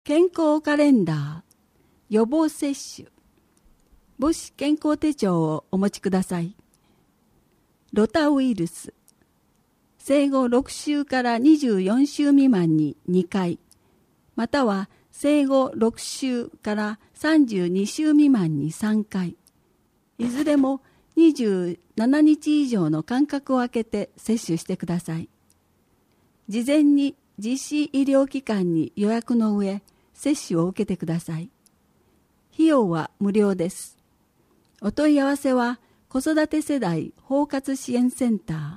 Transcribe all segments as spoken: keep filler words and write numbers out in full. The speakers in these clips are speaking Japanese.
健康カレンダー、予防接種、母子健康手帳をお持ちください。ロタウイルス、生後ろく週からにじゅうよん週未満ににかい、または生後ろく週からさんじゅうに週未満にさんかい、いずれもにじゅうななにち以上の間隔を空けて接種してください。事前に実施医療機関に予約の上、接種を受けてください。費用は無料です。お問い合わせは子育て世代包括支援センター。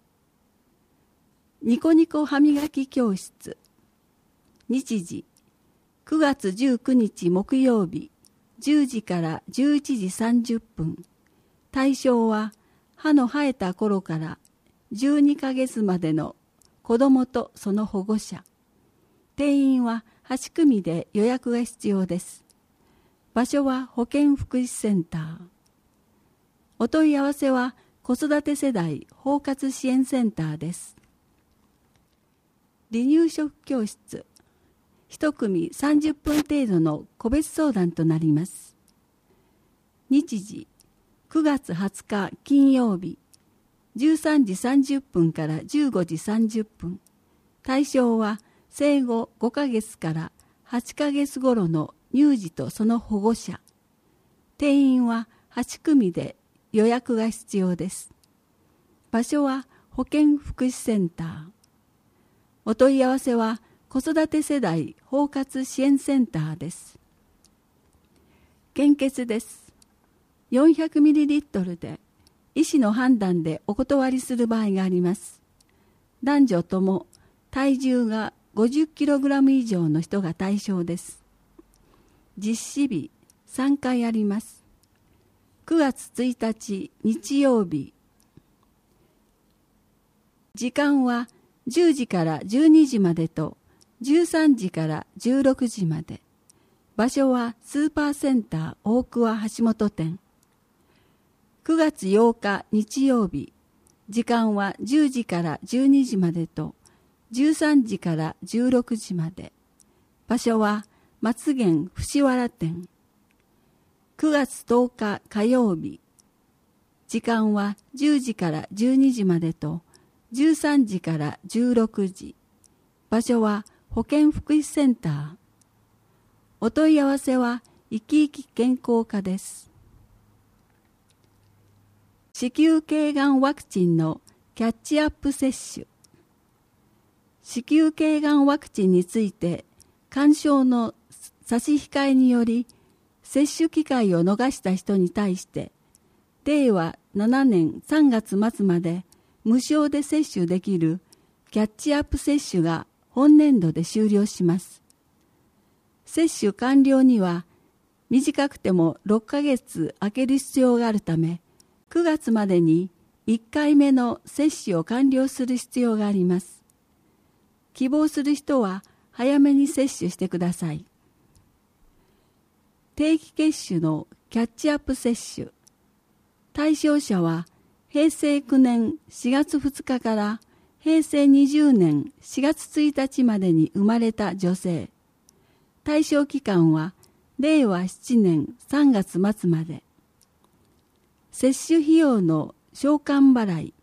ニコニコ歯磨き教室。日時くがつじゅうくにち木曜日じゅうじからじゅういちじさんじゅっぷん。対象は歯の生えた頃からじゅうにかげつまでの子どもとその保護者。定員ははちくみで予約が必要です。場所は保健福祉センター。お問い合わせは子育て世代包括支援センターです。離乳食教室。一組さんじゅっぷん程度の個別相談となります。日時くがつはつか金曜日じゅうさんじさんじゅっぷんからじゅうごじさんじゅっぷん。対象は生後ごかげつからはちかげつ頃の乳児とその保護者。定員ははちくみで予約が必要です。場所は保健福祉センター。お問い合わせは子育て世代包括支援センターです。献血です。よんひゃくミリリットル で医師の判断でお断りする場合があります。男女とも体重がごじゅっキログラム以上の人が対象です。実施日さんかいあります。くがつついたち日曜日。時間はじゅうじからじゅうにじまでとじゅうさんじからじゅうろくじまで。場所はスーパーセンター大桑橋本店。くがつようか日曜日。時間はじゅうじからじゅうにじまでとじゅうさんじからじゅうろくじまで。場所は松源伏原店。くがつとおか火曜日。時間はじゅうじからじゅうにじまでとじゅうさんじからじゅうろくじ。場所は保健福祉センター。お問い合わせは生き生き健康課です。子宮頸がんワクチンのキャッチアップ接種。子宮頸がんワクチンについて勧奨の差し控えにより接種機会を逃した人に対してれいわななねんさんがつ末まで無償で接種できるキャッチアップ接種が本年度で終了します。接種完了には短くてもろっかげつ空ける必要があるため、くがつまでにいっかいめの接種を完了する必要があります。希望する人は早めに接種してください。定期接種のキャッチアップ接種。対象者はへいせいきゅうねんしがつふつかからへいせいにじゅうねんしがつついたちまでに生まれた女性。対象期間はれいわななねんさんがつ末まで。接種費用の償還払い。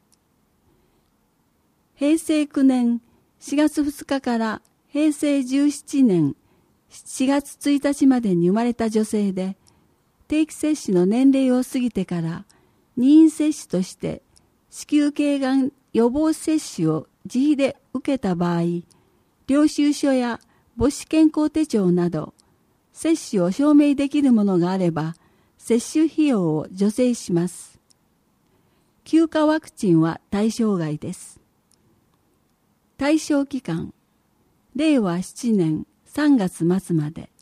へいせいきゅうねんしがつふつかからへいせいじゅうななねんしがつついたちまでに生まれた女性で、定期接種の年齢を過ぎてから任意接種として子宮頸がん予防接種を自費で受けた場合、領収書や母子健康手帳など接種を証明できるものがあれば接種費用を助成します。休暇ワクチンは対象外です。対象期間れいわななねんさんがつ末まで。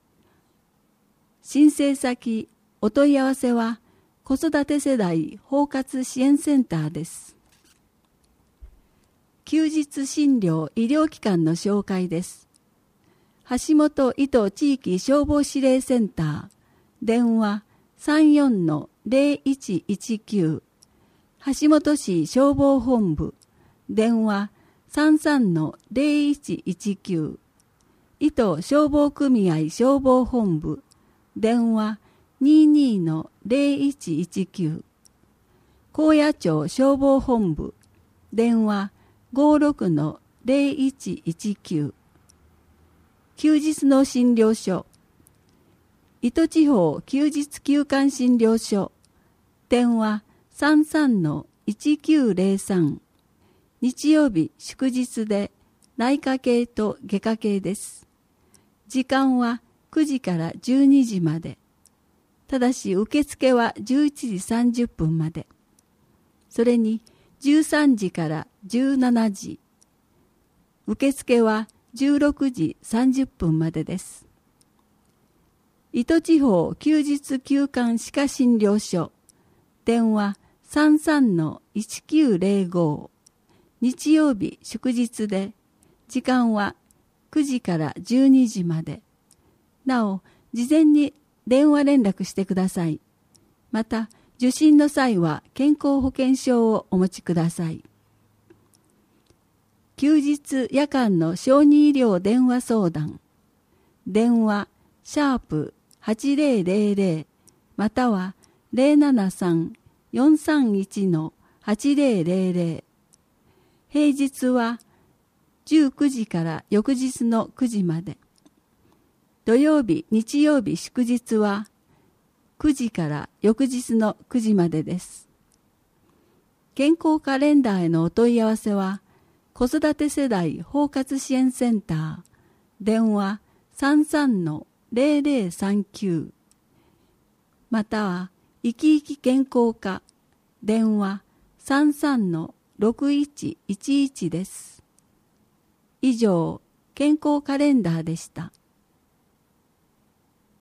申請先お問い合わせは子育て世代包括支援センターです。休日診療医療機関の紹介です。橋本伊東地域消防指令センター、電話 さんよんのぜろいちいちきゅう、橋本市消防本部、電話 さんさんのぜろいちいちきゅう、 伊東消防組合消防本部電話 にじゅうに の ゼロいちいちきゅう、高野町消防本部電話 ごじゅうろく の ゼロいちいちきゅう、休日の診療所伊東地方休日休館診療所電話 さんじゅうさん の いちきゅうゼロさん、日曜日祝日で内科系と外科系です。時間はくじからじゅうにじまで。ただし受付はじゅういちじさんじゅっぷんまで。それにじゅうさんじからじゅうしちじ。受付はじゅうろくじさんじゅっぷんまでです。伊東地方休日休館歯科診療所電話 さんじゅうさん の いちきゅうゼロご、日曜日祝日で時間はくじからじゅうにじまで。なお事前に電話連絡してください。また受診の際は健康保険証をお持ちください。休日夜間の小児医療電話相談電話シャープはちぜろぜろぜろまたは ゼロななさん よんさんいち の はちぜろぜろぜろ。平日はじゅうくじから翌日のくじまで。土曜日日曜日祝日はくじから翌日のくじまでです。健康カレンダーへのお問い合わせは子育て世代包括支援センター電話 さんじゅうさん の ゼロゼロさんきゅう または生き生き健康課電話 さんじゅうさん の ろくいちいちいち です。以上、健康カレンダーでした。